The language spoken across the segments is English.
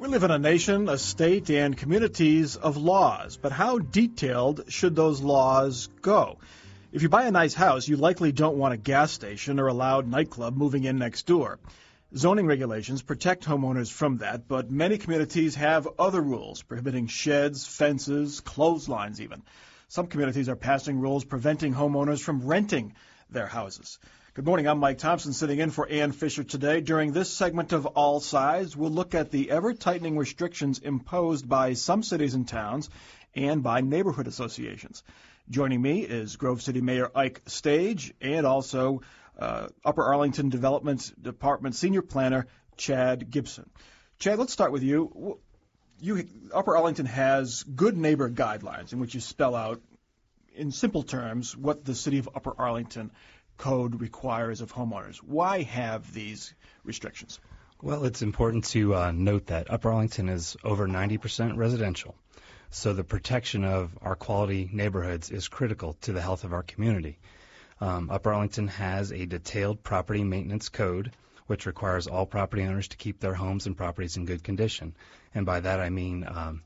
We live in a nation, a state, and communities of laws, but how detailed should those laws go? If you buy a nice house, you likely don't want a gas station or a loud nightclub moving in next door. Zoning regulations protect homeowners from that, but many communities have other rules prohibiting sheds, fences, clotheslines even. Some communities are passing rules preventing homeowners from renting their houses. Good morning, I'm Mike Thompson, sitting in for Ann Fisher today. During this segment of All Sides, we'll look at the ever-tightening restrictions imposed by some cities and towns and by neighborhood associations. Joining me is Grove City Mayor Ike Stage and also Upper Arlington Development Department Senior Planner Chad Gibson. Chad, let's start with you. Upper Arlington has good neighbor guidelines in which you spell out in simple terms what the city of Upper Arlington code requires of homeowners. Why have these restrictions? Well, it's important to note that Upper Arlington is over 90% residential, so the protection of our quality neighborhoods is critical to the health of our community. Upper Arlington has a detailed property maintenance code, which requires all property owners to keep their homes and properties in good condition. And by that I mean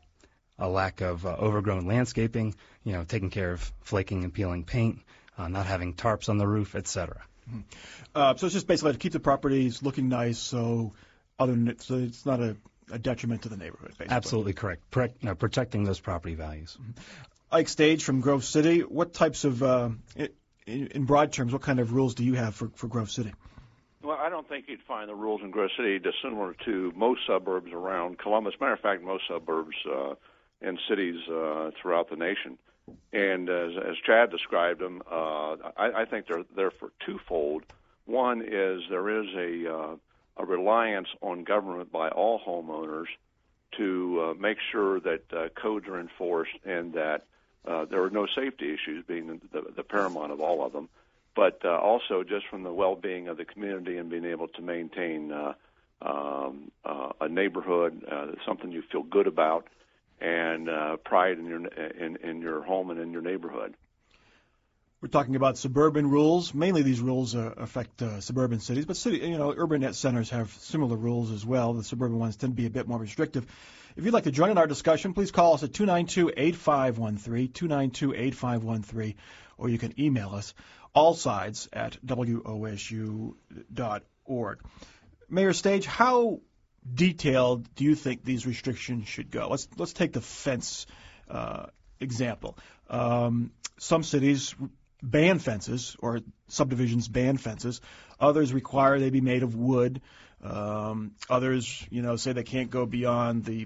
a lack of overgrown landscaping, taking care of flaking and peeling paint, not having tarps on the roof, etc. So it's just basically to keep the properties looking nice, so it's not a detriment to the neighborhood, basically. Absolutely correct. Protecting those property values. Ike Stage from Grove City, what types of, in broad terms, what kind of rules do you have for Grove City? Well, I don't think you'd find the rules in Grove City dissimilar to most suburbs around Columbus. Matter of fact, most suburbs and cities throughout the nation. And as Chad described them, I think they're for twofold. One is there is a reliance on government by all homeowners to make sure that codes are enforced and that there are no safety issues, being the paramount of all of them. But also just from the well-being of the community and being able to maintain a neighborhood, something you feel good about, and pride in your home and in your neighborhood. We're talking about suburban rules. Mainly these rules affect suburban cities, but urban centers have similar rules as well. The suburban ones tend to be a bit more restrictive. If you'd like to join in our discussion, please call us at 292-8513, 292-8513, or you can email us, allsides@wosu.org. Mayor Stage, how detailed do you think these restrictions should go? Let's take the fence example. Some cities ban fences, or subdivisions ban fences. Others require they be made of wood. Others, say they can't go beyond the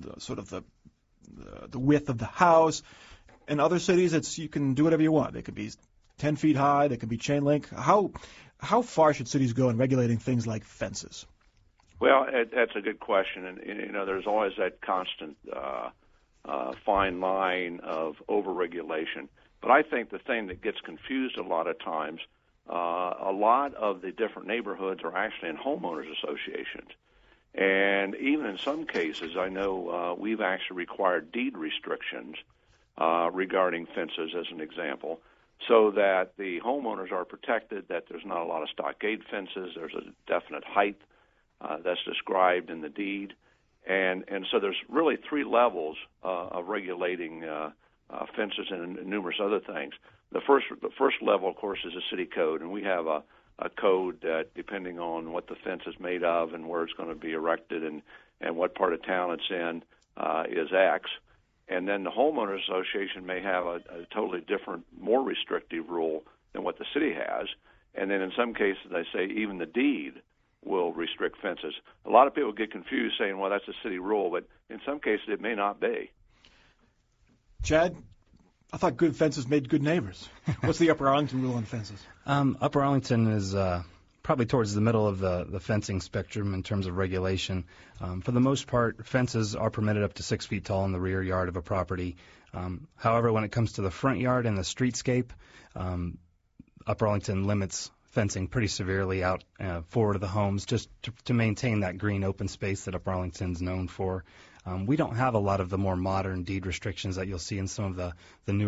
width of the house. In other cities, you can do whatever you want. They could be 10 feet high. They could be chain link. How far should cities go in regulating things like fences? Well, that's a good question, and there's always that constant fine line of overregulation. But I think the thing that gets confused a lot of times, a lot of the different neighborhoods are actually in homeowners associations, and even in some cases, I know we've actually required deed restrictions regarding fences, as an example, so that the homeowners are protected, that there's not a lot of stockade fences, there's a definite height that's described in the deed. And so there's really three levels of regulating fences and numerous other things. The first level, of course, is a city code, and we have a code that, depending on what the fence is made of and where it's going to be erected and what part of town it's in, is X. And then the homeowners association may have a totally different, more restrictive rule than what the city has. And then in some cases, they say even the deed will restrict fences. A lot of people get confused saying, well, that's a city rule, but in some cases it may not be. Chad, I thought good fences made good neighbors. What's the Upper Arlington rule on fences? Upper Arlington is probably towards the middle of the fencing spectrum in terms of regulation. For the most part, fences are permitted up to 6 feet tall in the rear yard of a property. However, when it comes to the front yard and the streetscape, Upper Arlington limits fencing pretty severely out forward of the homes just to maintain that green open space that Upper Arlington's known for. We don't have a lot of the more modern deed restrictions that you'll see in some of the newer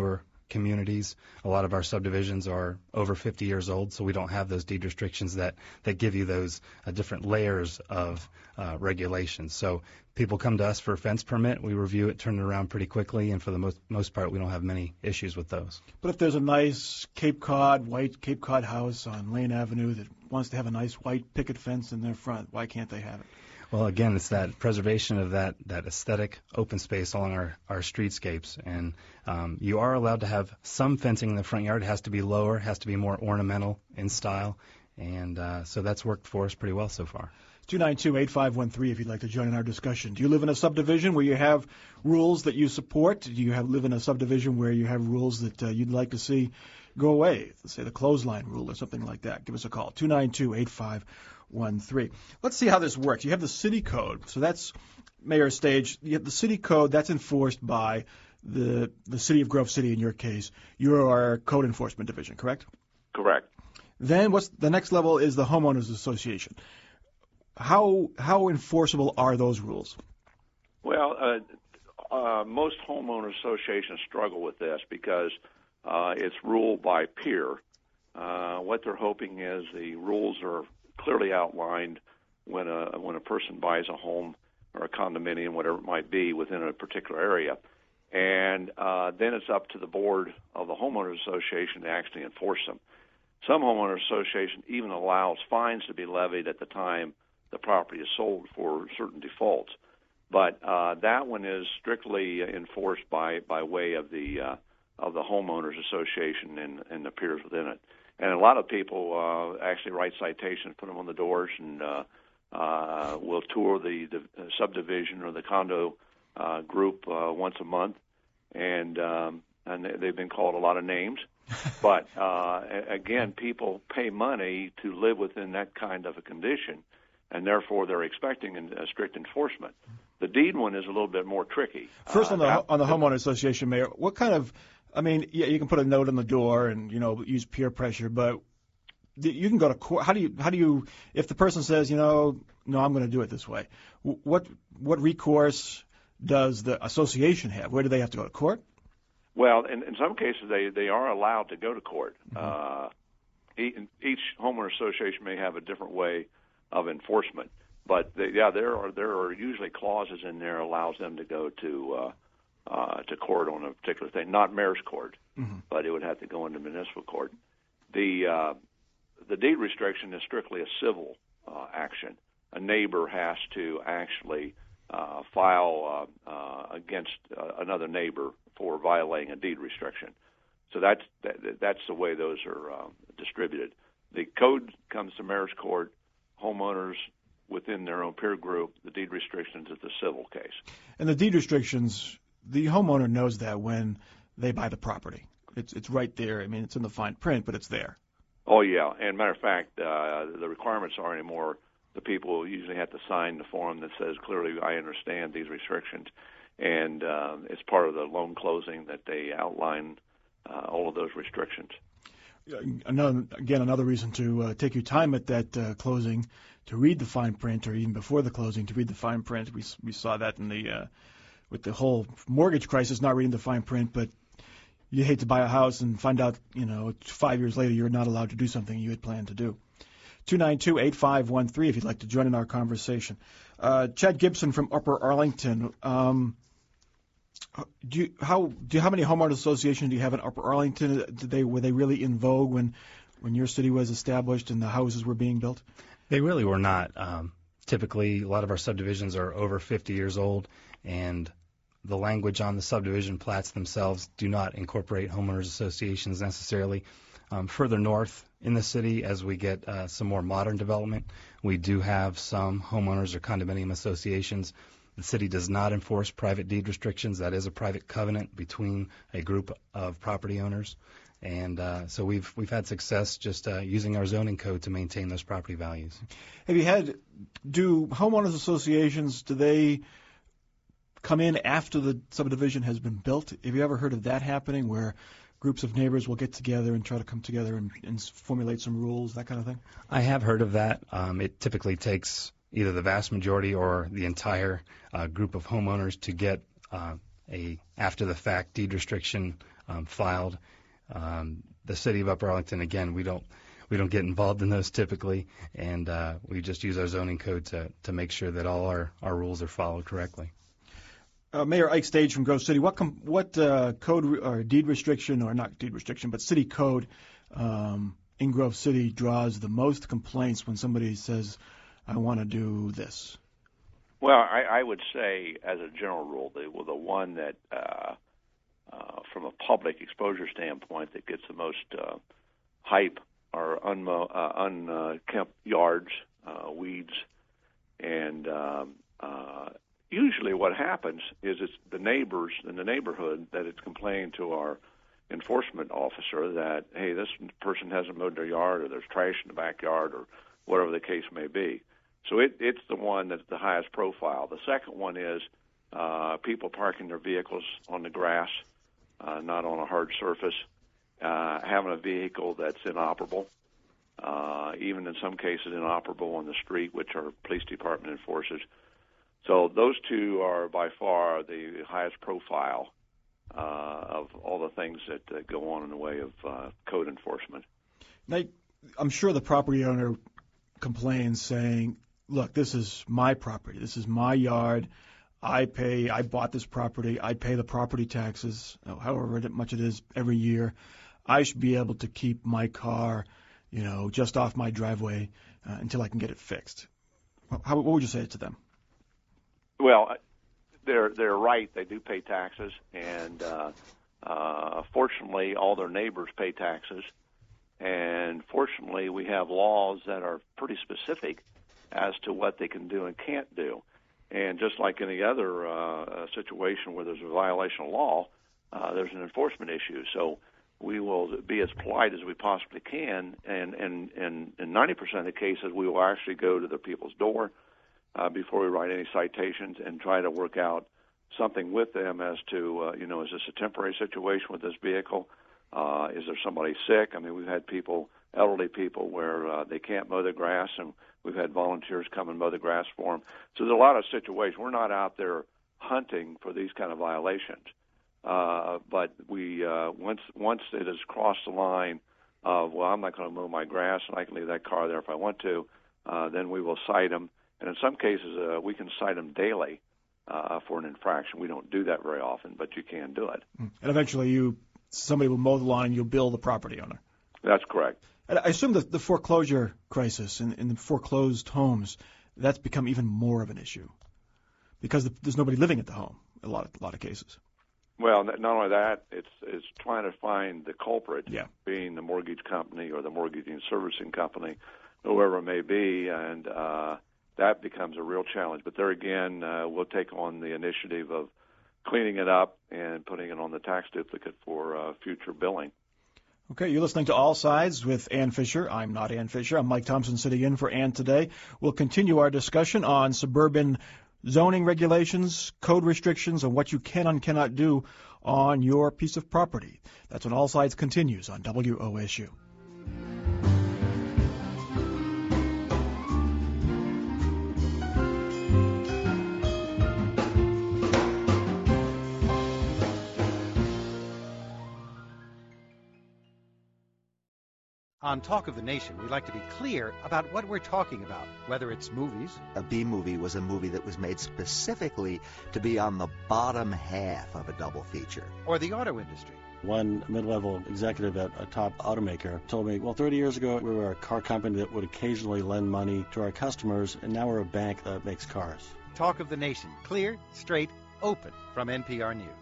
communities. A lot of our subdivisions are over 50 years old, so we don't have those deed restrictions that give you those different layers of regulations. So people come to us for a fence permit. We review it, turn it around pretty quickly, and for the most part, we don't have many issues with those. But if there's a nice white Cape Cod house on Lane Avenue that wants to have a nice white picket fence in their front, why can't they have it? Well, again, it's that preservation of that aesthetic open space along our streetscapes. And you are allowed to have some fencing in the front yard. It has to be lower, has to be more ornamental in style. And so that's worked for us pretty well so far. 292-8513 if you'd like to join in our discussion. Do you live in a subdivision where you have rules that you support? Do you live in a subdivision where you have rules that you'd like to see go away? Let's say the clothesline rule or something like that. Give us a call, 292-8513. Let's see how this works. You have the city code. So that's Mayor Stage. You have the city code. That's enforced by the city of Grove City in your case. You're our code enforcement division, correct? Correct. Then what's the next level is the homeowners association. How enforceable are those rules? Well, most homeowner associations struggle with this because it's ruled by peer. What they're hoping is the rules are clearly outlined when a person buys a home or a condominium, whatever it might be, within a particular area. And then it's up to the board of the homeowners association to actually enforce them. Some homeowners association even allows fines to be levied at the time the property is sold for certain defaults. But that one is strictly enforced by way of the homeowners association and the peers within it. And a lot of people actually write citations, put them on the doors, and will tour the subdivision or the condo group once a month. And they've been called a lot of names. But, again, people pay money to live within that kind of a condition, and therefore they're expecting a strict enforcement. The deed one is a little bit more tricky. First, on the homeowner association, Mayor, what kind of – I mean, yeah, you can put a note on the door and, use peer pressure, but you can go to court. How do you if the person says, no, I'm going to do it this way, what recourse does the association have? Where do they have to go to court? Well, in some cases, they are allowed to go to court. Mm-hmm. Each homeowner association may have a different way of enforcement, but there are usually clauses in there allows them to go to court on a particular thing, not mayor's court, mm-hmm. but it would have to go into municipal court. The deed restriction is strictly a civil action. A neighbor has to actually file against another neighbor for violating a deed restriction. So that's the way those are distributed. The code comes to mayor's court, homeowners within their own peer group, the deed restrictions is the civil case. And the deed restrictions, the homeowner knows that when they buy the property. It's right there. I mean, it's in the fine print, but it's there. Oh, yeah. And matter of fact, the requirements aren't anymore. The people usually have to sign the form that says, clearly, I understand these restrictions. And it's part of the loan closing that they outline all of those restrictions. Another reason to take your time at that closing to read the fine print, or even before the closing to read the fine print. We saw that in the with the whole mortgage crisis, not reading the fine print, but you hate to buy a house and find out, 5 years later you're not allowed to do something you had planned to do. 292-8513 if you'd like to join in our conversation. Chad Gibson from Upper Arlington. How many homeowners associations do you have in Upper Arlington? Were they really in vogue when your city was established and the houses were being built? They really were not. Typically, a lot of our subdivisions are over 50 years old, and the language on the subdivision plats themselves do not incorporate homeowners associations necessarily. Further north in the city, as we get some more modern development, we do have some homeowners or condominium associations. The city does not enforce private deed restrictions. That is a private covenant between a group of property owners. And so we've had success just using our zoning code to maintain those property values. Do homeowners associations, do they come in after the subdivision has been built? Have you ever heard of that happening, where groups of neighbors will get together and try to come together and formulate some rules, that kind of thing? I have heard of that. It typically takes either the vast majority or the entire group of homeowners to get a after-the-fact deed restriction filed. The city of Upper Arlington, again, we don't get involved in those typically, and we just use our zoning code to make sure that all our rules are followed correctly. Mayor Ike Stage from Grove City, what code or deed restriction, or not deed restriction, but city code in Grove City draws the most complaints when somebody says, I want to do this? Well, I would say, as a general rule, the one that, from a public exposure standpoint, that gets the most hype are unkempt yards, weeds, and usually what happens is it's the neighbors in the neighborhood that it's complaining to our enforcement officer that, hey, this person hasn't mowed their yard, or there's trash in the backyard, or whatever the case may be. So it's the one that's the highest profile. The second one is people parking their vehicles on the grass, not on a hard surface, having a vehicle that's inoperable, even in some cases inoperable on the street, which our police department enforces. So those two are by far the highest profile of all the things that go on in the way of code enforcement. Now, I'm sure the property owner complains saying, look, this is my property. This is my yard. I bought this property. I pay the property taxes, however much it is every year. I should be able to keep my car, just off my driveway until I can get it fixed. What would you say to them? Well, they're right. They do pay taxes, and fortunately, all their neighbors pay taxes. And fortunately, we have laws that are pretty specific as to what they can do and can't do. And just like any other situation where there's a violation of law, there's an enforcement issue. So we will be as polite as we possibly can, and in 90% of the cases, we will actually go to the people's door before we write any citations and try to work out something with them as to, is this a temporary situation with this vehicle? Is there somebody sick? I mean, we've had elderly people where they can't mow the grass, and we've had volunteers come and mow the grass for them. So there's a lot of situations. We're not out there hunting for these kind of violations. But we once it has crossed the line of, well, I'm not going to mow my grass and I can leave that car there if I want to, then we will cite them. And in some cases, we can cite them daily for an infraction. We don't do that very often, but you can do it. And eventually somebody will mow the lawn and you'll bill the property owner. That's correct. And I assume that the foreclosure crisis in the foreclosed homes, that's become even more of an issue because there's nobody living at the home in a lot of cases. Well, not only that, it's trying to find the culprit, being the mortgage company or the mortgage and servicing company, whoever it may be, and that becomes a real challenge. But there again, we'll take on the initiative of cleaning it up and putting it on the tax duplicate for future billing. Okay, you're listening to All Sides with Ann Fisher. I'm not Ann Fisher. I'm Mike Thompson sitting in for Ann today. We'll continue our discussion on suburban zoning regulations, code restrictions, and what you can and cannot do on your piece of property. That's when All Sides continues on WOSU. On Talk of the Nation, we like to be clear about what we're talking about, whether it's movies. A B-movie was a movie that was made specifically to be on the bottom half of a double feature. Or the auto industry. One mid-level executive at a top automaker told me, 30 years ago we were a car company that would occasionally lend money to our customers, and now we're a bank that makes cars. Talk of the Nation, clear, straight, open, from NPR News.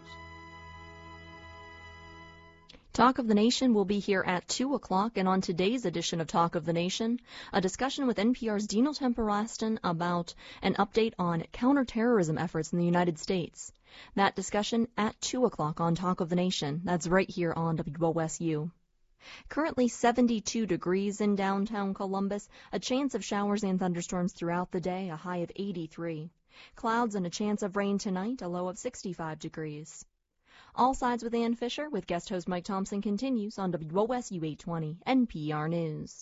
Talk of the Nation will be here at 2 o'clock, and on today's edition of Talk of the Nation, a discussion with NPR's Dino Temperaston about an update on counterterrorism efforts in the United States. That discussion at 2 o'clock on Talk of the Nation. That's right here on WOSU. Currently 72 degrees in downtown Columbus, a chance of showers and thunderstorms throughout the day, a high of 83. Clouds and a chance of rain tonight, a low of 65 degrees. All Sides with Ann Fisher with guest host Mike Thompson continues on WOSU 820 NPR News.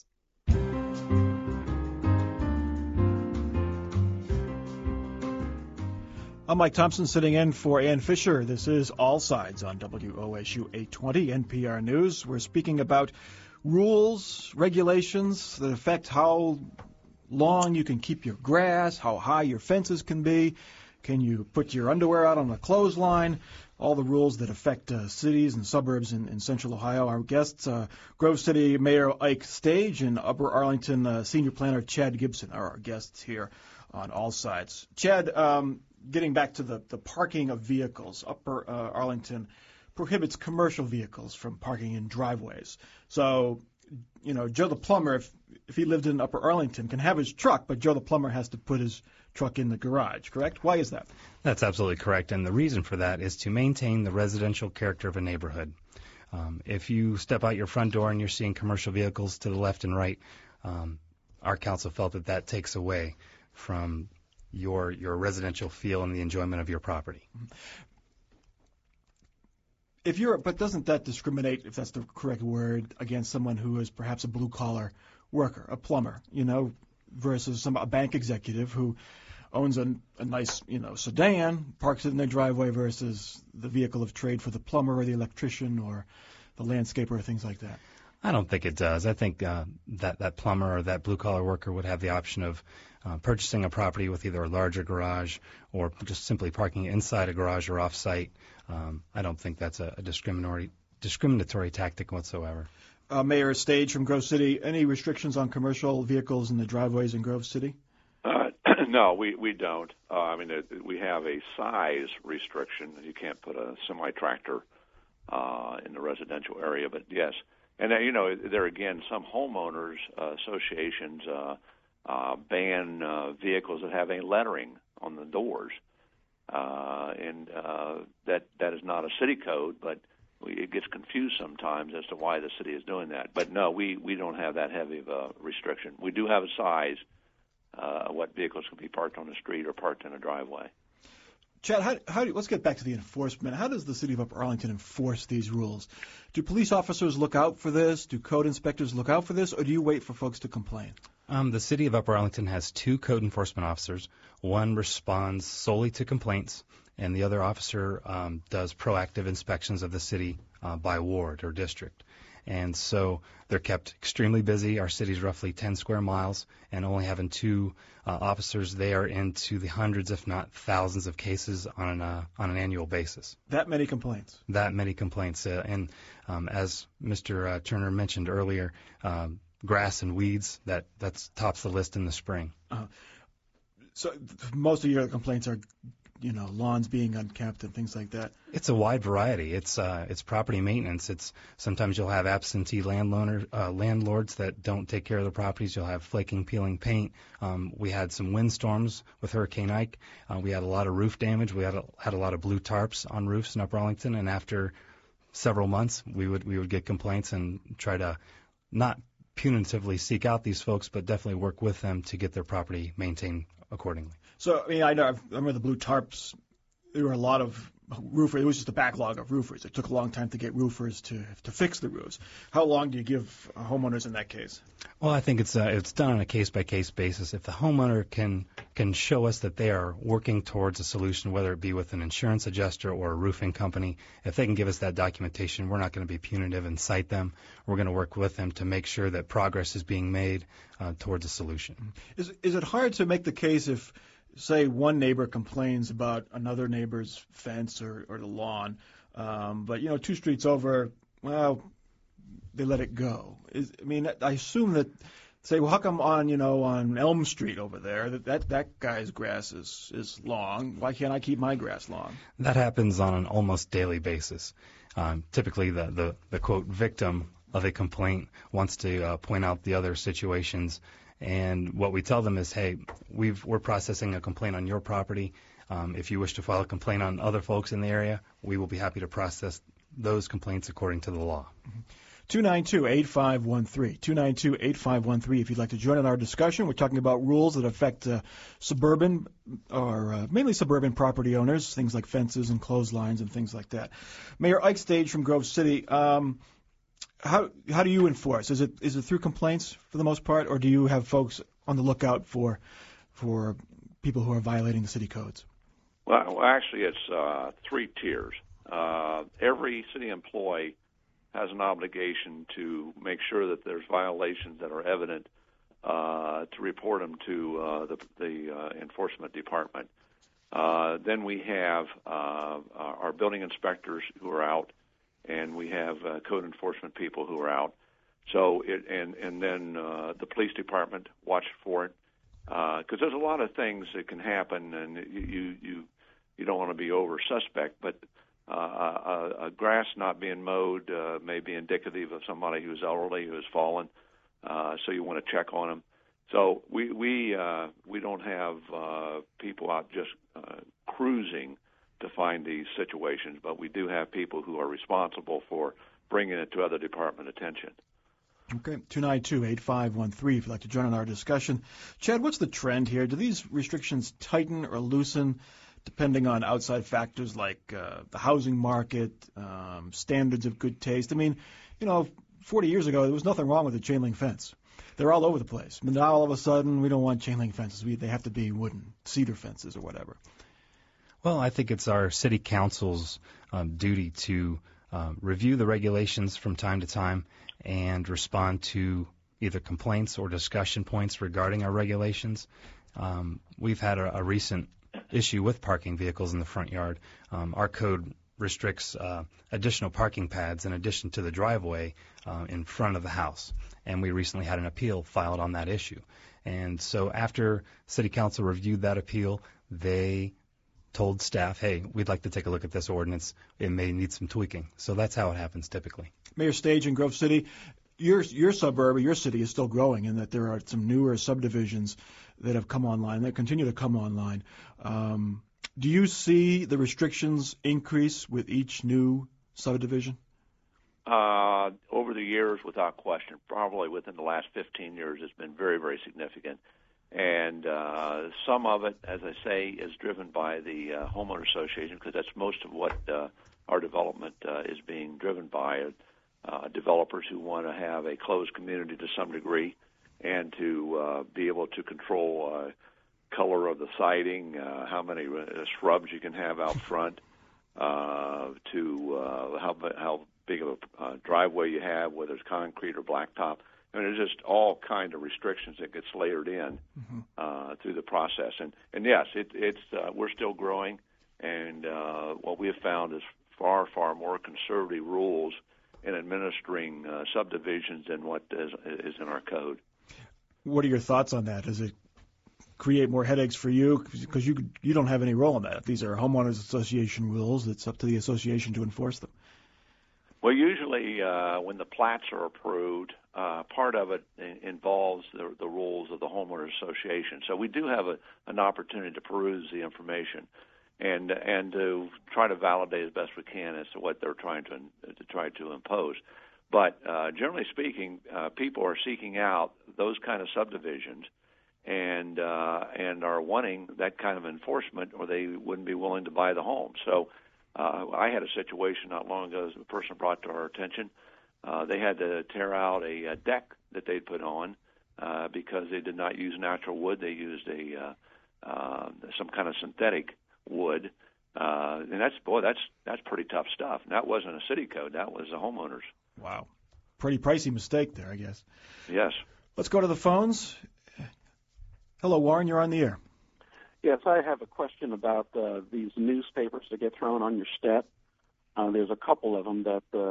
I'm Mike Thompson sitting in for Ann Fisher. This is All Sides on WOSU 820 NPR News. We're speaking about rules, regulations that affect how long you can keep your grass, how high your fences can be. Can you put your underwear out on a clothesline? All the rules that affect cities and suburbs in central Ohio. Our guests, Grove City Mayor Ike Stage and Upper Arlington Senior Planner Chad Gibson are our guests here on All Sides. Chad, getting back to the parking of vehicles, Upper Arlington prohibits commercial vehicles from parking in driveways. So, you know, Joe the plumber, if he lived in Upper Arlington, can have his truck, but Joe the plumber has to put his truck in the garage, correct? Why is that? That's absolutely correct, and the reason for that is to maintain the residential character of a neighborhood. If you step out your front door and you're seeing commercial vehicles to the left and right, our council felt that takes away from your residential feel and the enjoyment of your property. But doesn't that discriminate, if that's the correct word, against someone who is perhaps a blue-collar worker, a plumber, you know, versus a bank executive who owns a nice, you know, sedan, parks it in their driveway versus the vehicle of trade for the plumber or the electrician or the landscaper or things like that? I don't think it does. I think that plumber or that blue-collar worker would have the option of purchasing a property with either a larger garage or just simply parking inside a garage or off-site. I don't think that's a discriminatory tactic whatsoever. Mayor Stage from Grove City, any restrictions on commercial vehicles in the driveways in Grove City? No, we don't. We have a size restriction. You can't put a semi-tractor in the residential area, but yes. And, you know, there again, some homeowners associations ban vehicles that have a lettering on the doors. And that is not a city code, but it gets confused sometimes as to why the city is doing that. But no, we don't have that heavy of a restriction. We do have a size what vehicles can be parked on the street or parked in a driveway. Chad, let's get back to the enforcement. How does the city of Upper Arlington enforce these rules? Do police officers look out for this? Do code inspectors look out for this? Or do you wait for folks to complain? The city of Upper Arlington has 2 code enforcement officers. One responds solely to complaints, and the other officer does proactive inspections of the city by ward or district. And so they're kept extremely busy. Our city's roughly 10 square miles, and only having 2 officers, they are into the hundreds, if not thousands, of cases on an annual basis. That many complaints? That many complaints. And as Mr. Turner mentioned earlier, grass and weeds, that's tops the list in the spring. So most of your complaints are, you know, lawns being unkept and things like that? It's a wide variety. It's property maintenance. It's sometimes you'll have absentee landlords that don't take care of the properties. You'll have flaking, peeling paint. We had some windstorms with Hurricane Ike. We had a lot of roof damage. We had a lot of blue tarps on roofs in Upper Arlington. And after several months, we would get complaints and try to not punitively seek out these folks, but definitely work with them to get their property maintained accordingly. So, I mean, I remember the blue tarps. There were a lot of roofers. It was just a backlog of roofers. It took a long time to get roofers to fix the roofs. How long do you give homeowners in that case? Well, I think it's done on a case-by-case basis. If the homeowner can show us that they are working towards a solution, whether it be with an insurance adjuster or a roofing company, if they can give us that documentation, we're not going to be punitive and cite them. We're going to work with them to make sure that progress is being made towards a solution. Is it hard to make the case if, say, one neighbor complains about another neighbor's fence or the lawn, but, you know, 2 streets over, well, they let it go? I assume that, say, well, how come on Elm Street over there that guy's grass is long? Why can't I keep my grass long? That happens on an almost daily basis. Typically, the quote victim of a complaint wants to point out the other situations. And what we tell them is, hey, we're processing a complaint on your property. If you wish to file a complaint on other folks in the area, we will be happy to process those complaints according to the law. 292-8513. 292-8513 if you'd like to join in our discussion. We're talking about rules that affect suburban or mainly suburban property owners, things like fences and clotheslines and things like that. Mayor Ike Stage from Grove City, how do you enforce? Is it through complaints for the most part, or do you have folks on the lookout for people who are violating the city codes? Well, actually, it's 3 tiers. Every city employee has an obligation to make sure that there's violations that are evident to report them to the enforcement department. Then we have our building inspectors who are out, and we have code enforcement people who are out. So and then the police department watch for it, because there's a lot of things that can happen, and you don't want to be over suspect, but a grass not being mowed may be indicative of somebody who's elderly, who has fallen, so you want to check on them. So we don't have people out just cruising to find these situations, but we do have people who are responsible for bringing it to other department attention. Okay, 292-8513 if you'd like to join in our discussion. Chad, what's the trend here? Do these restrictions tighten or loosen depending on outside factors like the housing market, standards of good taste? I mean, 40 years ago, there was nothing wrong with a chain link fence. They're all over the place. But now all of a sudden, we don't want chain link fences. They have to be wooden, cedar fences or whatever. Well, I think it's our city council's duty to review the regulations from time to time and respond to either complaints or discussion points regarding our regulations. We've had a recent issue with parking vehicles in the front yard. Our code restricts additional parking pads in addition to the driveway in front of the house. And we recently had an appeal filed on that issue. And so after City Council reviewed that appeal, they told staff, hey, we'd like to take a look at this ordinance. It may need some tweaking. So that's how it happens typically. Mayor Stage in Grove City, your suburb or your city is still growing in that there are some newer subdivisions that have come online, that continue to come online. Do you see the restrictions increase with each new subdivision? Over the years, without question, probably within the last 15 years, it's been very, very significant. And some of it, as I say, is driven by the homeowner association, because that's most of what our development is being driven by. Developers who want to have a closed community to some degree, and to be able to control color of the siding, how many shrubs you can have out front, to how big of a driveway you have, whether it's concrete or blacktop. I mean, there's just all kind of restrictions that gets layered in through the process. And yes, it's we're still growing, and what we have found is far, far more conservative rules in administering subdivisions than what is in our code. What are your thoughts on that? Does it create more headaches for you? Because you don't have any role in that. If these are homeowners association rules, it's up to the association to enforce them. Well, usually when the plats are approved, part of it involves the rules of the homeowners association. So we do have an opportunity to peruse the information and to try to validate as best we can as to what they're trying to impose. But generally speaking, people are seeking out those kind of subdivisions and are wanting that kind of enforcement, or they wouldn't be willing to buy the home. So I had a situation not long ago that a person brought to our attention. They had to tear out a deck that they'd put on because they did not use natural wood. They used some kind of synthetic wood, and that's pretty tough stuff. And that wasn't a city code. That was the homeowners. Wow. Pretty pricey mistake there, I guess. Yes. Let's go to the phones. Hello, Warren. You're on the air. Yes, I have a question about these newspapers that get thrown on your step. There's a couple of them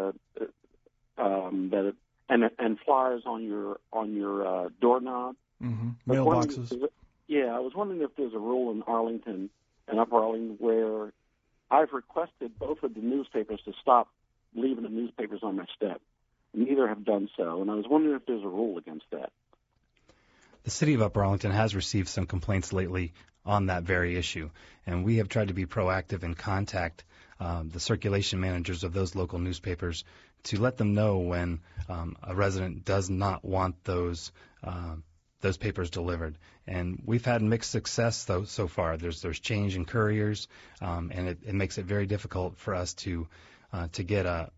and flyers on your doorknob. Mm-hmm. Mailboxes. I was wondering if there's a rule in Arlington and Upper Arlington where I've requested both of the newspapers to stop leaving the newspapers on my step. Neither have done so, and I was wondering if there's a rule against that. The city of Upper Arlington has received some complaints lately on that very issue, and we have tried to be proactive and contact the circulation managers of those local newspapers to let them know when a resident does not want those papers delivered. And we've had mixed success though so far. There's change in couriers, and it makes it very difficult for us to get a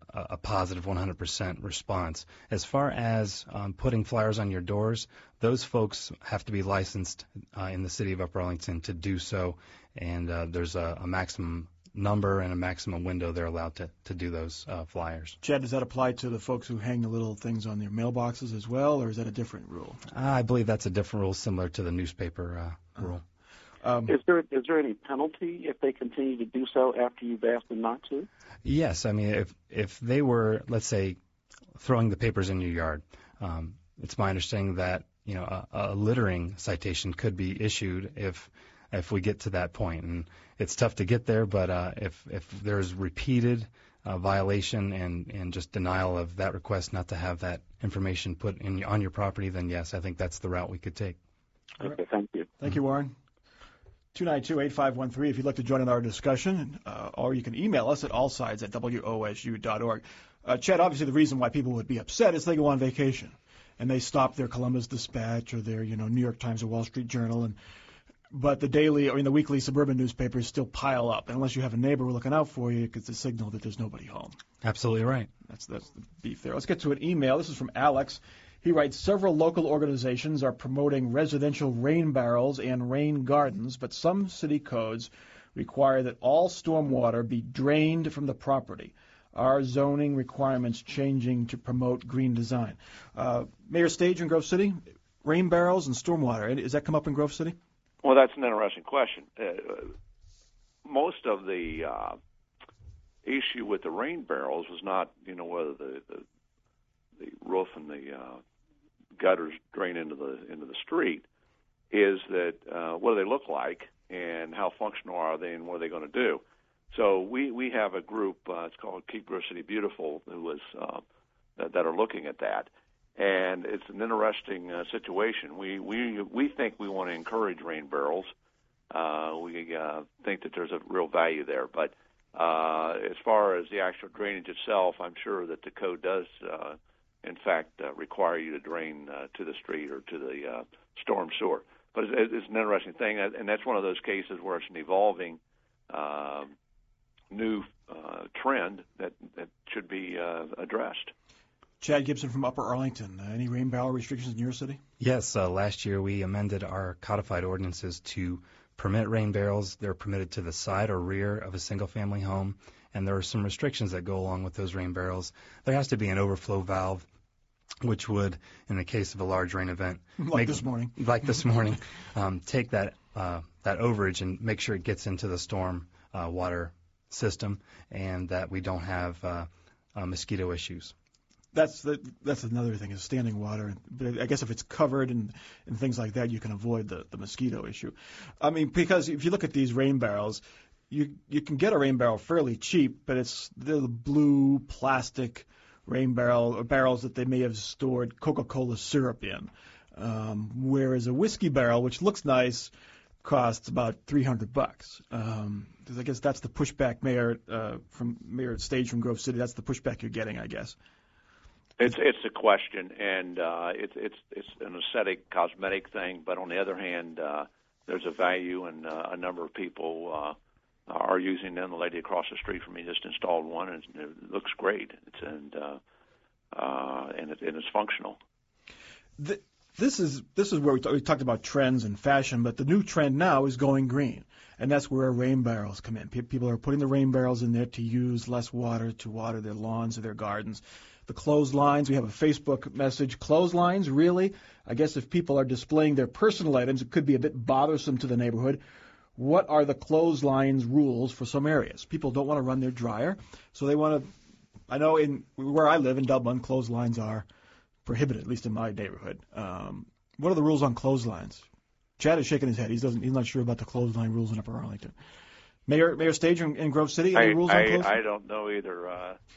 a positive 100% response. As far as putting flyers on your doors, those folks have to be licensed in the city of Upper Arlington to do so, and there's a maximum number and a maximum window they're allowed to do those flyers. Chad, does that apply to the folks who hang the little things on their mailboxes as well, or is that a different rule? I believe that's a different rule, similar to the newspaper rule. Is there any penalty if they continue to do so after you've asked them not to? Yes, I mean if they were, let's say, throwing the papers in your yard, it's my understanding that a littering citation could be issued if we get to that point, and it's tough to get there. But if there's repeated violation and just denial of that request not to have that information put on your property, then yes, I think that's the route we could take. Okay, thank you. Thank you, Warren. 292-8513 if you'd like to join in our discussion, or you can email us at allsides@wosu.org. Chad, obviously the reason why people would be upset is they go on vacation and they stop their Columbus Dispatch or their New York Times or Wall Street Journal, but the weekly suburban newspapers still pile up. And unless you have a neighbor looking out for you, it's a signal that there's nobody home. Absolutely right. That's the beef there. Let's get to an email. This is from Alex. He writes, several local organizations are promoting residential rain barrels and rain gardens, but some city codes require that all stormwater be drained from the property. Are zoning requirements changing to promote green design? Mayor Stage in Grove City, rain barrels and stormwater, does that come up in Grove City? Well, that's an interesting question. Most of the issue with the rain barrels was not, whether the roof and the gutters drain into the street, is that what do they look like and how functional are they and what are they going to do? So we have a group, it's called Keep Grove City Beautiful, who is that are looking at that. And it's an interesting situation. We think we want to encourage rain barrels. We think that there's a real value there. But as far as the actual drainage itself, I'm sure that the code does, in fact, require you to drain to the street or to the storm sewer. But it's an interesting thing, and that's one of those cases where it's an evolving new trend that should be addressed. Chad Gibson from Upper Arlington. Any rain barrel restrictions in your city? Yes, last year we amended our codified ordinances to permit rain barrels. They're permitted to the side or rear of a single-family home, and there are some restrictions that go along with those rain barrels. There has to be an overflow valve, which would, in the case of a large rain event, like this morning, take that overage and make sure it gets into the storm water system, and that we don't have mosquito issues. That's another thing, is standing water. But I guess if it's covered and things like that, you can avoid the mosquito issue. I mean, because if you look at these rain barrels, you can get a rain barrel fairly cheap, but they're the blue plastic rain barrel, or barrels that they may have stored Coca-Cola syrup in. Whereas a whiskey barrel, which looks nice, costs about $300. I guess that's the pushback, Mayor Stage from Grove City. That's the pushback you're getting, I guess. It's a question, and it's an aesthetic, cosmetic thing. But on the other hand, there's a value, and a number of people are using them. The lady across the street from me just installed one, and it looks great. And it's functional. This is where we talked about trends and fashion, but the new trend now is going green, and that's where rain barrels come in. People are putting the rain barrels in there to use less water to water their lawns or their gardens. The clotheslines, we have a Facebook message. Clotheslines, really? I guess if people are displaying their personal items, it could be a bit bothersome to the neighborhood. What are the clotheslines rules for some areas? People don't want to run their dryer, so they want to. I know where I live in Dublin, clotheslines are prohibited, at least in my neighborhood. What are the rules on clotheslines? Chad is shaking his head. He's not sure about the clothesline rules in Upper Arlington. Mayor Stage in Grove City, any rules on clotheslines? I don't know either.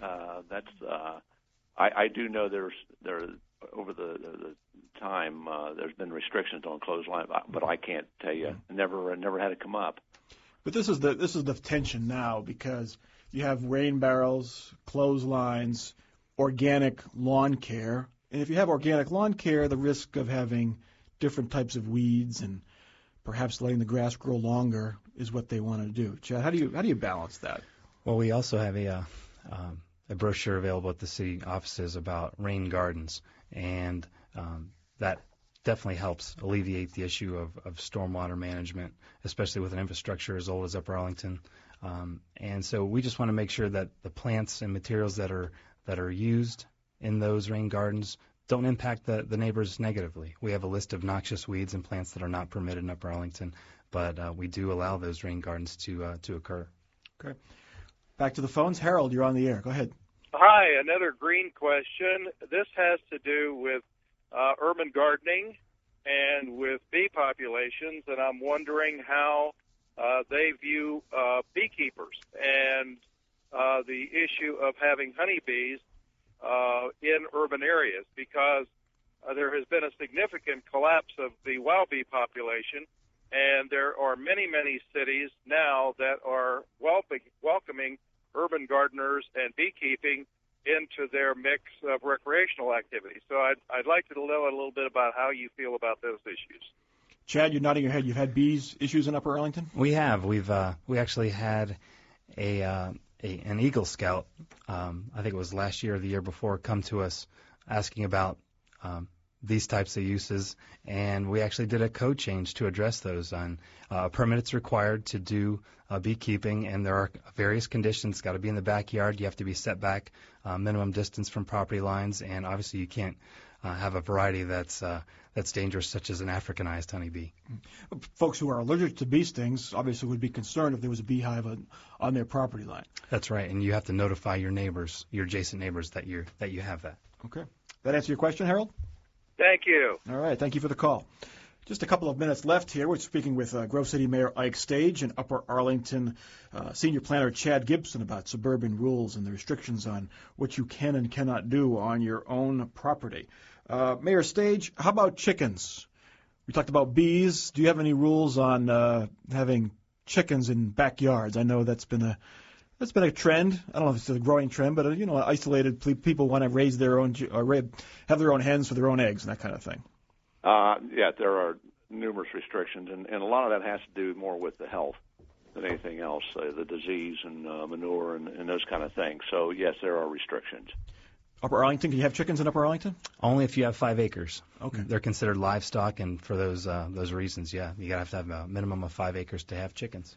I do know there over the time there's been restrictions on clothesline, but I can't tell you. Never had it come up. But this is the tension now, because you have rain barrels, clotheslines, organic lawn care, and if you have organic lawn care, the risk of having different types of weeds and perhaps letting the grass grow longer is what they want to do. Chad, how do you balance that? Well, we also have a brochure available at the city offices about rain gardens, and that definitely helps alleviate the issue of stormwater management, especially with an infrastructure as old as Upper Arlington. And so we just want to make sure that the plants and materials that are used in those rain gardens don't impact the neighbors negatively. We have a list of noxious weeds and plants that are not permitted in Upper Arlington, but we do allow those rain gardens to occur. Okay. Back to the phones. Harold, you're on the air. Go ahead. Hi, another green question. This has to do with urban gardening and with bee populations, and I'm wondering how they view beekeepers and the issue of having honeybees in urban areas, because there has been a significant collapse of the wild bee population, and there are many, many cities now that are welcoming urban gardeners and beekeeping into their mix of recreational activities. So I'd like to know a little bit about how you feel about those issues. Chad, you're nodding your head. You've had bees issues in Upper Arlington? We have. We actually had an Eagle Scout, I think it was last year or the year before, come to us asking about these types of uses, and we actually did a code change to address those. On a permit is required to do beekeeping, and there are various conditions. It's got to be in the backyard. You have to be set back minimum distance from property lines, and obviously you can't have a variety that's dangerous, such as an Africanized honeybee. Folks who are allergic to bee stings obviously would be concerned if there was a beehive on their property line. That's right, and you have to notify your neighbors, your adjacent neighbors, that you have that. Okay. That answer your question, Harold? Thank you. All right. Thank you for the call. Just a couple of minutes left here. We're speaking with Grove City Mayor Ike Stage and Upper Arlington Senior Planner Chad Gibson about suburban rules and the restrictions on what you can and cannot do on your own property. Mayor Stage, how about chickens? We talked about bees. Do you have any rules on having chickens in backyards? I know that's been a trend. I don't know if it's a growing trend, but isolated people want to raise their own or have their own hens for their own eggs and that kind of thing. Yeah, there are numerous restrictions, and a lot of that has to do more with the health than anything else, the disease and manure and those kind of things. So, yes, there are restrictions. Upper Arlington, can you have chickens in Upper Arlington? Only if you have 5 acres. Okay. They're considered livestock, and for those reasons, yeah, you have to have a minimum of 5 acres to have chickens.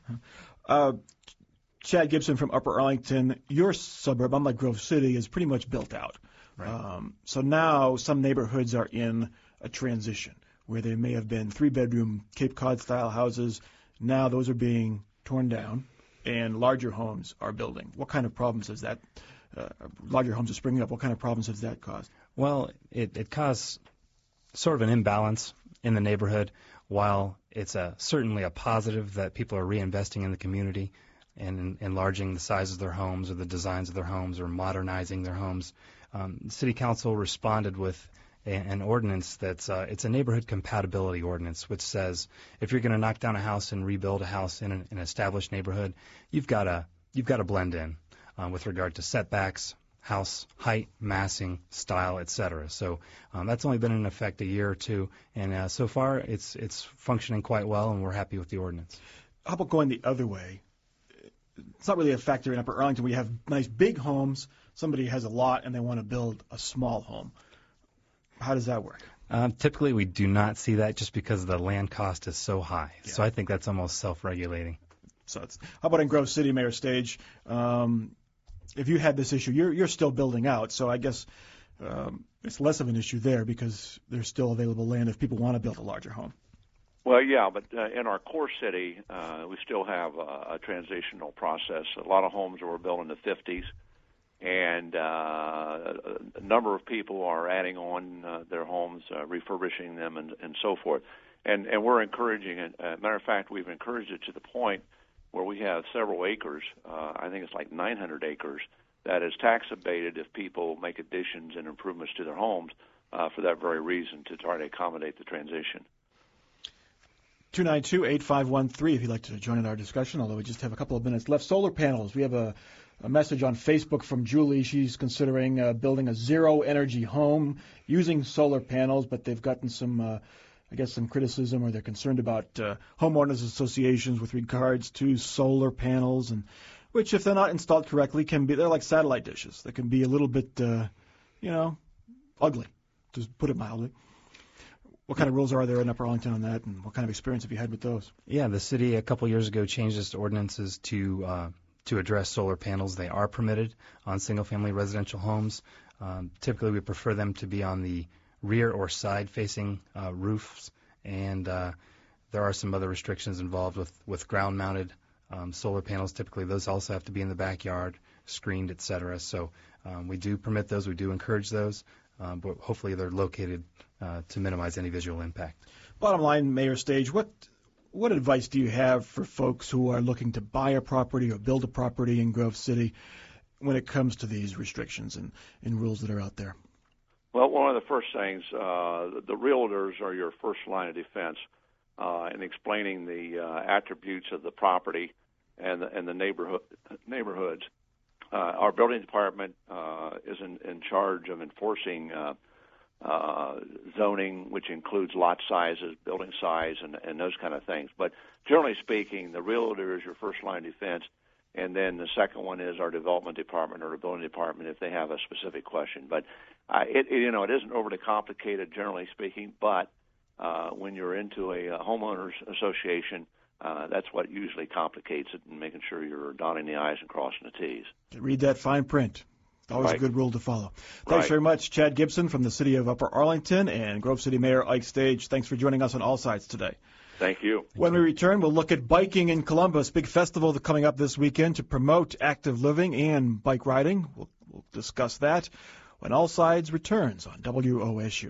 Chad Gibson from Upper Arlington, your suburb, unlike Grove City, is pretty much built out. Right. So now some neighborhoods are in a transition where they may have been 3-bedroom Cape Cod-style houses. Now those are being torn down and larger homes are building. What kind of problems has that? Larger homes are springing up. What kind of problems has that caused? Well, it caused sort of an imbalance in the neighborhood. While it's certainly a positive that people are reinvesting in the community and enlarging the size of their homes or the designs of their homes or modernizing their homes, the City Council responded with an ordinance that's it's a neighborhood compatibility ordinance, which says if you're going to knock down a house and rebuild a house in an established neighborhood, you've got to blend in with regard to setbacks, house height, massing, style, etc. So that's only been in effect a year or two, and so far it's functioning quite well, and we're happy with the ordinance. How about going the other way? It's not really a factor in Upper Arlington where you have nice big homes. Somebody has a lot and they want to build a small home. How does that work? Typically, we do not see that just because the land cost is so high. Yeah. So I think that's almost self-regulating. So how about in Grove City, Mayor Stage? If you had this issue, you're still building out, so I guess it's less of an issue there because there's still available land if people want to build a larger home. Well, yeah, but in our core city, we still have a transitional process. A lot of homes were built in the 50s, and a number of people are adding on their homes, refurbishing them, and so forth. And we're encouraging it. Matter of fact, we've encouraged it to the point where we have several acres, I think it's like 900 acres, that is tax abated if people make additions and improvements to their homes for that very reason, to try to accommodate the transition. 292-8513 if you'd like to join in our discussion, although we just have a couple of minutes left. Solar panels. We have a message on Facebook from Julie. She's considering building a zero-energy home using solar panels, but they've gotten some criticism, or they're concerned about homeowners associations with regards to solar panels. And which, if they're not installed correctly, they're like satellite dishes. They can be a little bit, ugly, to put it mildly. What kind of rules are there in Upper Arlington on that, and what kind of experience have you had with those? Yeah, the city a couple years ago changed its ordinances to address solar panels. They are permitted on single-family residential homes. Typically, we prefer them to be on the rear or side-facing roofs, and there are some other restrictions involved with ground-mounted solar panels. Typically, those also have to be in the backyard, screened, etc. So we do permit those. We do encourage those, but hopefully they're located to minimize any visual impact. Bottom line, Mayor Stage, what advice do you have for folks who are looking to buy a property or build a property in Grove City when it comes to these restrictions and rules that are out there? Well, one of the first things, the realtors are your first line of defense in explaining the attributes of the property and the neighborhoods. Our building department is in charge of enforcing zoning, which includes lot sizes, building size, and those kind of things. But generally speaking, the realtor is your first line of defense, and then the second one is our development department or the building department if they have a specific question. But it isn't overly complicated, generally speaking. But when you're into a homeowners association, that's what usually complicates it, and making sure you're dotting the I's and crossing the T's. Read that fine print. Always Right. a good rule to follow. Thanks very much, Chad Gibson from the City of Upper Arlington and Grove City Mayor Ike Stage. Thanks for joining us on All Sides today. Thank you. When we return, we'll look at biking in Columbus, big festival coming up this weekend to promote active living and bike riding. We'll discuss that when All Sides returns on WOSU.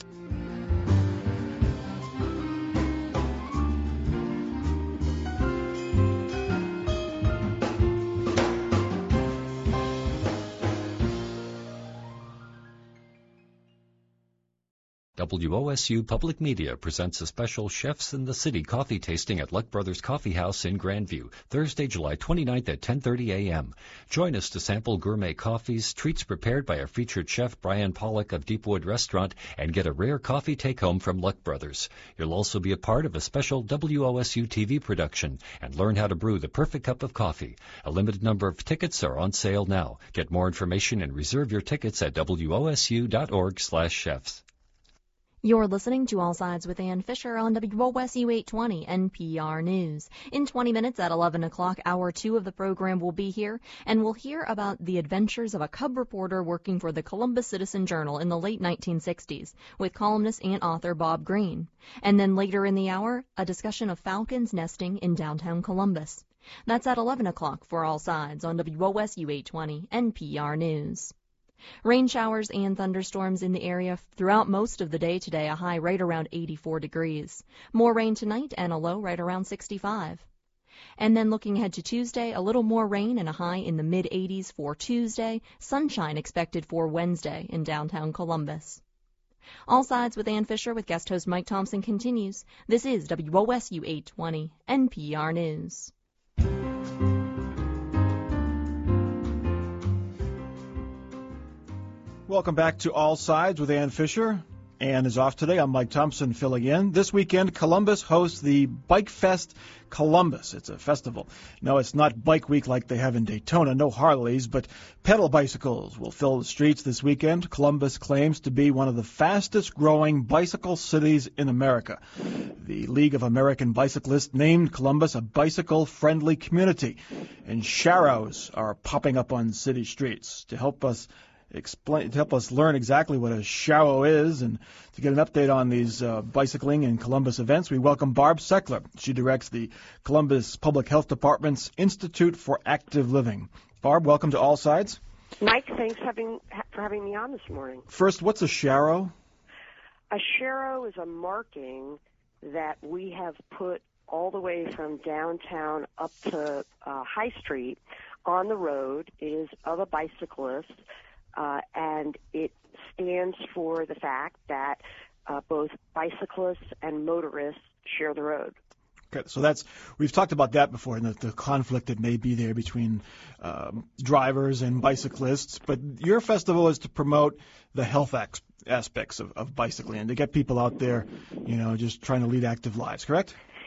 WOSU Public Media presents a special Chefs in the City coffee tasting at Luck Brothers Coffee House in Grandview, Thursday, July 29th at 10:30 a.m. Join us to sample gourmet coffees, treats prepared by our featured chef Brian Pollock of Deepwood Restaurant, and get a rare coffee take-home from Luck Brothers. You'll also be a part of a special WOSU TV production and learn how to brew the perfect cup of coffee. A limited number of tickets are on sale now. Get more information and reserve your tickets at wosu.org/chefs. You're listening to All Sides with Ann Fisher on WOSU 820 NPR News. In 20 minutes at 11 o'clock, hour 2 of the program will be here, and we'll hear about the adventures of a cub reporter working for the Columbus Citizen-Journal in the late 1960s with columnist and author Bob Greene. And then later in the hour, a discussion of falcons nesting in downtown Columbus. That's at 11 o'clock for All Sides on WOSU 820 NPR News. Rain showers and thunderstorms in the area throughout most of the day today, a high right around 84 degrees. More rain tonight and a low right around 65. And then looking ahead to Tuesday, a little more rain and a high in the mid-80s for Tuesday. Sunshine expected for Wednesday in downtown Columbus. All Sides with Ann Fisher with guest host Mike Thompson continues. This is WOSU 820 NPR News. Welcome back to All Sides with Ann Fisher. Ann is off today. I'm Mike Thompson filling in. This weekend, Columbus hosts the Bike Fest Columbus. It's a festival. No, it's not Bike Week like they have in Daytona. No Harleys, but pedal bicycles will fill the streets this weekend. Columbus claims to be one of the fastest-growing bicycle cities in America. The League of American Bicyclists named Columbus a bicycle-friendly community, and sharrows are popping up on city streets. To help us learn exactly what a sharrow is and to get an update on these bicycling and Columbus events, we welcome Barb Seckler. She directs the Columbus Public Health Department's Institute for Active Living. Barb, welcome to All Sides. Mike, thanks for having me on this morning. First, what's a sharrow? A sharrow is a marking that we have put all the way from downtown up to High Street on the road. It is of a bicyclist. And it stands for the fact that both bicyclists and motorists share the road. Okay, so we've talked about that before, and the conflict that may be there between drivers and bicyclists. But your festival is to promote the health aspects of bicycling and to get people out there, just trying to lead active lives, correct?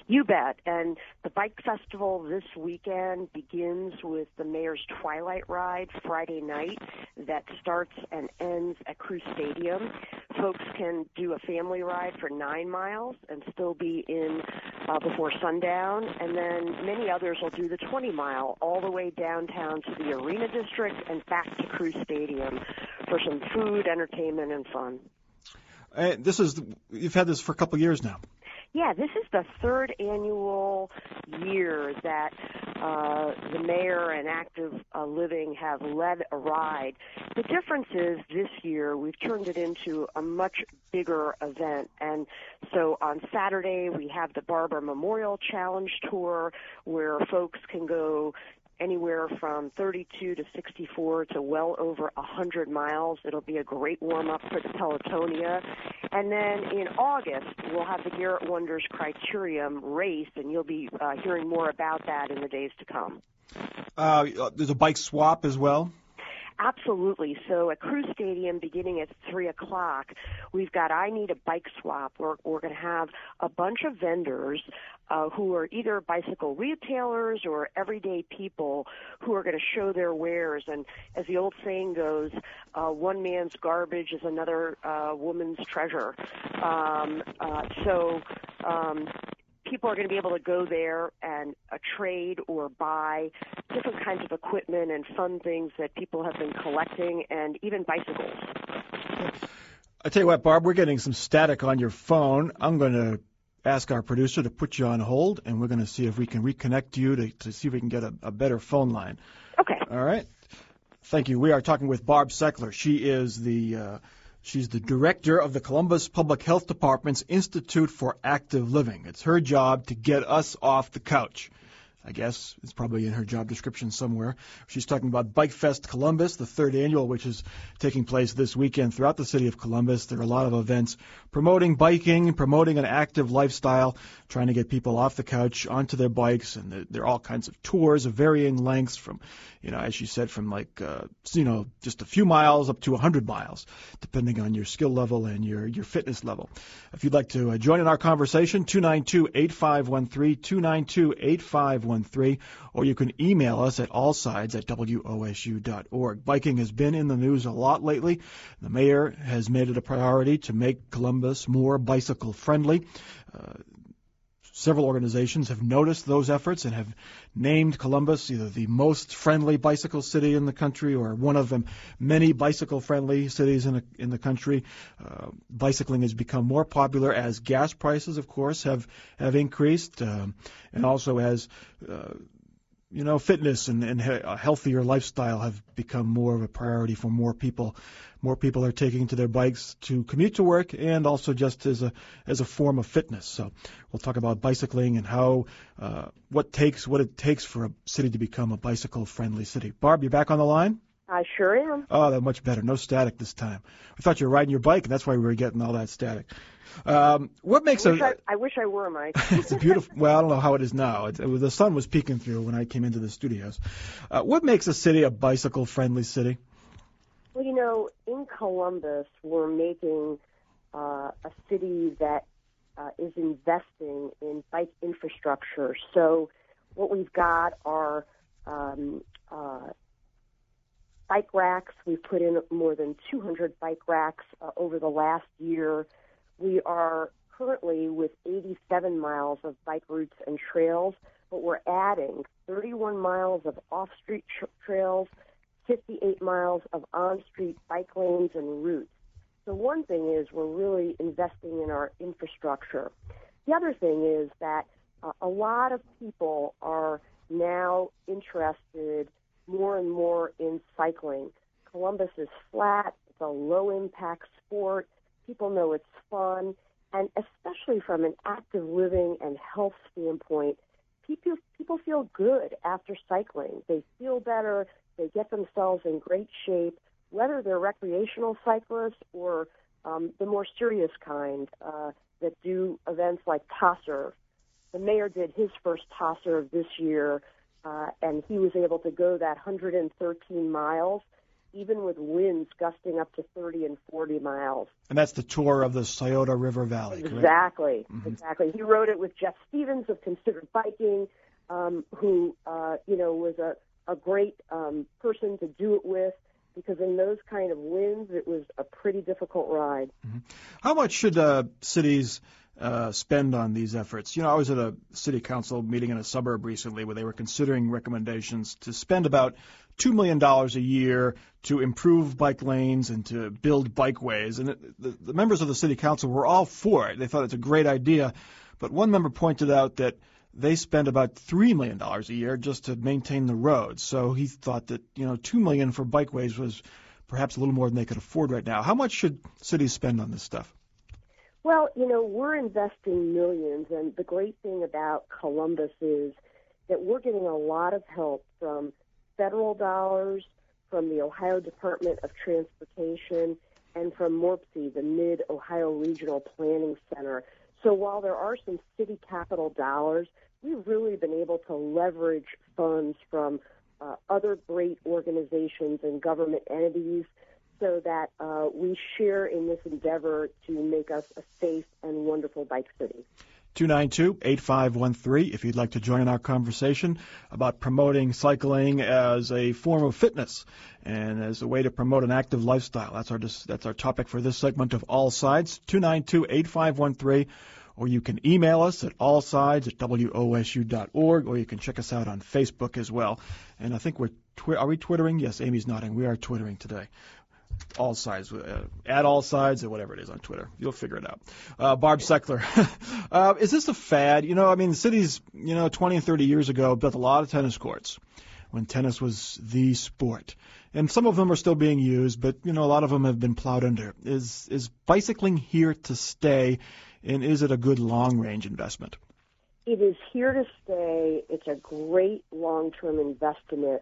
You bet. And the Bike Festival this weekend begins with the Mayor's Twilight Ride Friday night that starts and ends at Crew Stadium. Folks can do a family ride for 9 miles and still be in before sundown. And then many others will do the 20-mile all the way downtown to the Arena District and back to Crew Stadium for some food, entertainment, and fun. You've had this for a couple of years now. Yeah, this is the third annual year that the mayor and Active Living have led a ride. The difference is this year we've turned it into a much bigger event. And so on Saturday we have the Barber Memorial Challenge Tour where folks can go anywhere from 32 to 64 to well over 100 miles. It'll be a great warm-up for the Pelotonia. And then in August, we'll have the Garrett Wonders Criterium race, and you'll be hearing more about that in the days to come. There's a bike swap as well? Absolutely. So at Crew Stadium, beginning at 3 o'clock, we've got I Need a Bike Swap. We're going to have a bunch of vendors who are either bicycle retailers or everyday people who are going to show their wares. And as the old saying goes, one man's garbage is another woman's treasure. People are going to be able to go there and trade or buy different kinds of equipment and fun things that people have been collecting, and even bicycles. I tell you what, Barb, we're getting some static on your phone. I'm going to ask our producer to put you on hold, and we're going to see if we can reconnect you to see if we can get a better phone line. Okay. All right. Thank you. We are talking with Barb Sechler. She is She's the director of the Columbus Public Health Department's Institute for Active Living. It's her job to get us off the couch. I guess it's probably in her job description somewhere. She's talking about Bike Fest Columbus, the third annual, which is taking place this weekend throughout the city of Columbus. There are a lot of events promoting biking, promoting an active lifestyle, trying to get people off the couch onto their bikes. And there are all kinds of tours of varying lengths from, as she said, from just a few miles up to 100 miles, depending on your skill level and your fitness level. If you'd like to join in our conversation, 292-8513, 292-8513. Or you can email us at allsides@wosu.org. Biking has been in the news a lot lately. The mayor has made it a priority to make Columbus more bicycle friendly. Several organizations have noticed those efforts and have named Columbus either the most friendly bicycle city in the country or one of the many bicycle-friendly cities in the country. Bicycling has become more popular as gas prices, of course, have increased, and also as fitness and a healthier lifestyle have become more of a priority for more people. More people are taking to their bikes to commute to work and also just as a form of fitness. So we'll talk about bicycling and how what it takes for a city to become a bicycle-friendly city. Barb, you back on the line? I sure am. Oh, that's much better. No static this time. I thought you were riding your bike, and that's why we were getting all that static. What makes I wish I were, Mike. It's a beautiful. Well, I don't know how it is now. The sun was peeking through when I came into the studios. What makes a city a bicycle-friendly city? Well, in Columbus, we're making a city that is investing in bike infrastructure. So what we've got are bike racks. We've put in more than 200 bike racks over the last year. We are currently with 87 miles of bike routes and trails, but we're adding 31 miles of off-street trails, 58 miles of on-street bike lanes and routes. So one thing is we're really investing in our infrastructure. The other thing is that a lot of people are now interested more and more in cycling. Columbus is flat. It's a low-impact sport. People know it's fun. And especially from an active living and health standpoint, people feel good after cycling. They feel better. They get themselves in great shape, whether they're recreational cyclists or the more serious kind that do events like TOSERV. The mayor did his first TOSERV this year, and he was able to go that 113 miles. even with winds gusting up to 30 and 40 miles. And that's the tour of the Scioto River Valley, correct? Exactly, Mm-hmm. exactly. He wrote it with Jeff Stevens of Considered Biking, who, was a great person to do it with, because in those kind of winds, it was a pretty difficult ride. Mm-hmm. How much should cities spend on these efforts? I was at a city council meeting in a suburb recently where they were considering recommendations to spend about $2 million a year to improve bike lanes and to build bikeways. And the members of the city council were all for it. They thought it's a great idea. But one member pointed out that they spend about $3 million a year just to maintain the roads. So he thought that, $2 million for bikeways was perhaps a little more than they could afford right now. How much should cities spend on this stuff? Well, we're investing millions, and the great thing about Columbus is that we're getting a lot of help from federal dollars, from the Ohio Department of Transportation, and from MORPC, the Mid-Ohio Regional Planning Center. So while there are some city capital dollars, we've really been able to leverage funds from other great organizations and government entities so that we share in this endeavor to make us a safe and wonderful bike city. 292-8513 if you'd like to join in our conversation about promoting cycling as a form of fitness and as a way to promote an active lifestyle. That's our topic for this segment of All Sides. 292-8513, or you can email us at allsides@wosu.org, or you can check us out on Facebook as well. And I think are we Twittering? Yes, Amy's nodding. We are Twittering today. All Sides, at All Sides, or whatever it is on Twitter. You'll figure it out. Barb Seckler, is this a fad? Cities, 20 and 30 years ago built a lot of tennis courts when tennis was the sport. And some of them are still being used, but, a lot of them have been plowed under. Is bicycling here to stay, and is it a good long-range investment? It is here to stay. It's a great long-term investment,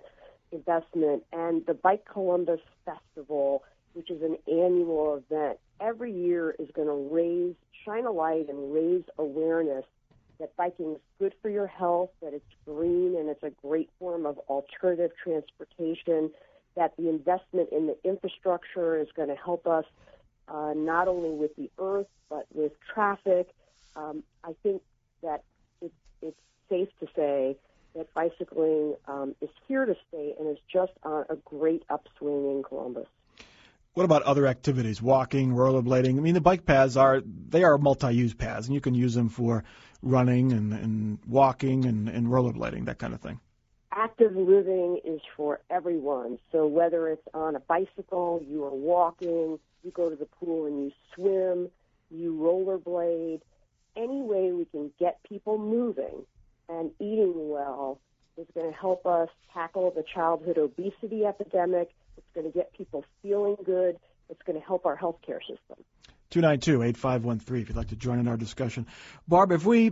and the Bike Columbus Festival, which is an annual event, every year is going to shine a light and raise awareness that biking is good for your health, that it's green and it's a great form of alternative transportation, that the investment in the infrastructure is going to help us not only with the earth but with traffic. I think that it's safe to say that bicycling is here to stay and is just on a great upswing in Columbus. What about other activities, walking, rollerblading? The bike paths are multi-use paths, and you can use them for running and walking and rollerblading, that kind of thing. Active living is for everyone. So whether it's on a bicycle, you are walking, you go to the pool and you swim, you rollerblade, any way we can get people moving and eating well is going to help us tackle the childhood obesity epidemic. It's going to get people feeling good. It's going to help our healthcare system. 292-8513 if you'd like to join in our discussion. Barb,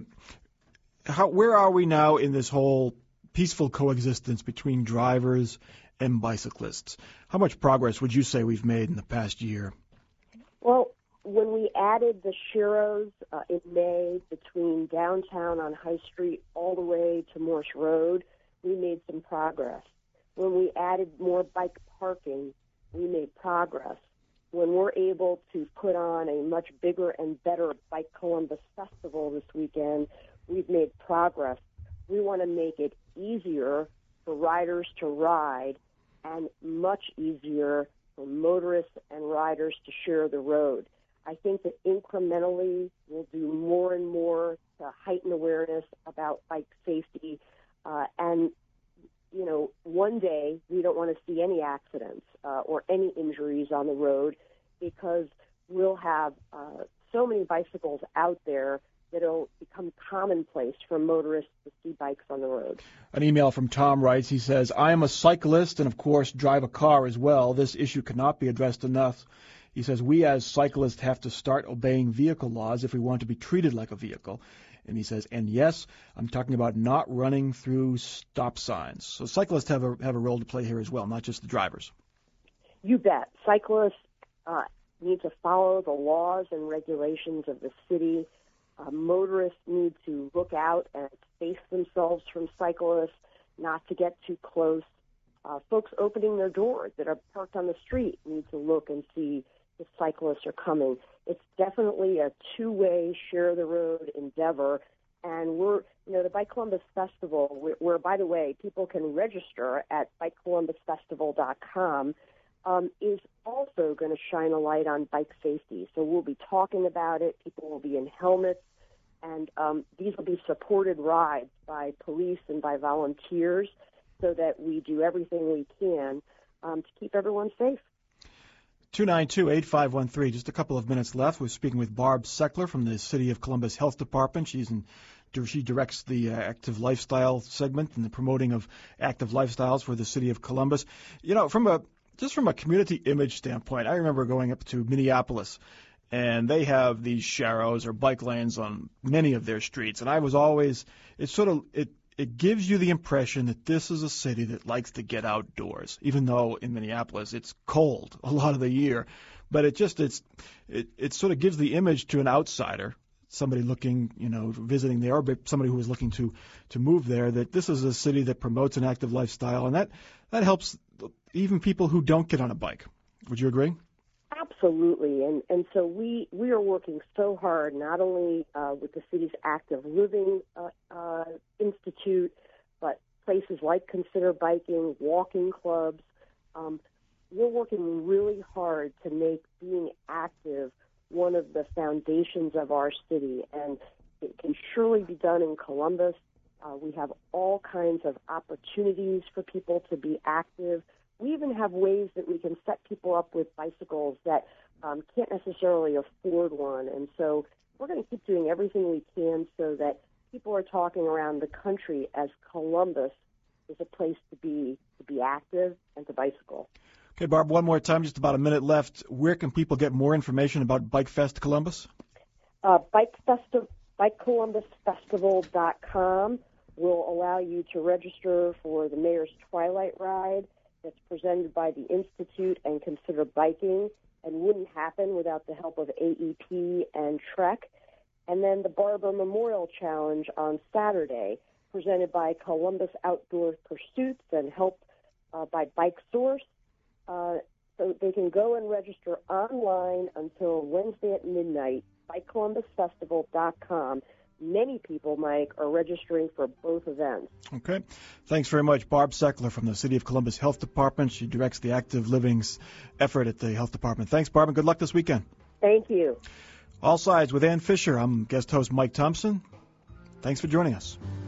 where are we now in this whole peaceful coexistence between drivers and bicyclists? How much progress would you say we've made in the past year? Well, when we added the Sharrows in May between downtown on High Street all the way to Morse Road, we made some progress. When we added more bike parking, we made progress. When we're able to put on a much bigger and better Bike Columbus Festival this weekend, we've made progress. We want to make it easier for riders to ride and much easier for motorists and riders to share the road. I think that incrementally we'll do more and more to heighten awareness about bike safety. One day we don't want to see any accidents or any injuries on the road because we'll have so many bicycles out there that it'll become commonplace for motorists to see bikes on the road. An email from Tom writes, he says, I am a cyclist and, of course, drive a car as well. This issue cannot be addressed enough. He says, we as cyclists have to start obeying vehicle laws if we want to be treated like a vehicle. And he says, and yes, I'm talking about not running through stop signs. So cyclists have a role to play here as well, not just the drivers. You bet. Cyclists need to follow the laws and regulations of the city. Motorists need to look out and space themselves from cyclists, not to get too close. Folks opening their doors that are parked on the street need to look and see if cyclists are coming. It's definitely a two-way, share-the-road endeavor. And the Bike Columbus Festival, where, by the way, people can register at bikecolumbusfestival.com, is also going to shine a light on bike safety. So we'll be talking about it. People will be in helmets. And these will be supported rides by police and by volunteers so that we do everything we can to keep everyone safe. 292-8513. Just a couple of minutes left. We're speaking with Barb Seckler from the City of Columbus Health Department. She directs the active lifestyle segment and the promoting of active lifestyles for the City of Columbus. From a community image standpoint, I remember going up to Minneapolis, and they have these sharrows or bike lanes on many of their streets. And I was always, it gives you the impression that this is a city that likes to get outdoors, even though in Minneapolis it's cold a lot of the year. But it sort of gives the image to an outsider, somebody looking, visiting there, or somebody who is looking to move there, that this is a city that promotes an active lifestyle, and that helps even people who don't get on a bike. Would you agree? Absolutely, and so we are working so hard, not only with the city's Active Living Institute, but places like Consider Biking, walking clubs. We're working really hard to make being active one of the foundations of our city, and it can surely be done in Columbus. We have all kinds of opportunities for people to be active. We even have ways that we can set people up with bicycles that can't necessarily afford one. And so we're going to keep doing everything we can so that people are talking around the country as Columbus is a place to be active and to bicycle. Okay, Barb, one more time, just about a minute left. Where can people get more information about Bike Fest Columbus? BikeColumbusFestival.com will allow you to register for the Mayor's Twilight Ride that's presented by the Institute and Consider Biking, and wouldn't happen without the help of AEP and Trek. And then the Barber Memorial Challenge on Saturday, presented by Columbus Outdoor Pursuits and helped by Bike Source. So they can go and register online until Wednesday at midnight, BikeColumbusFestival.com. Many people, Mike, are registering for both events. Okay. Thanks very much. Barb Seckler from the City of Columbus Health Department. She directs the Active Living's effort at the Health Department. Thanks, Barb, and good luck this weekend. Thank you. All Sides with Ann Fisher. I'm guest host Mike Thompson. Thanks for joining us.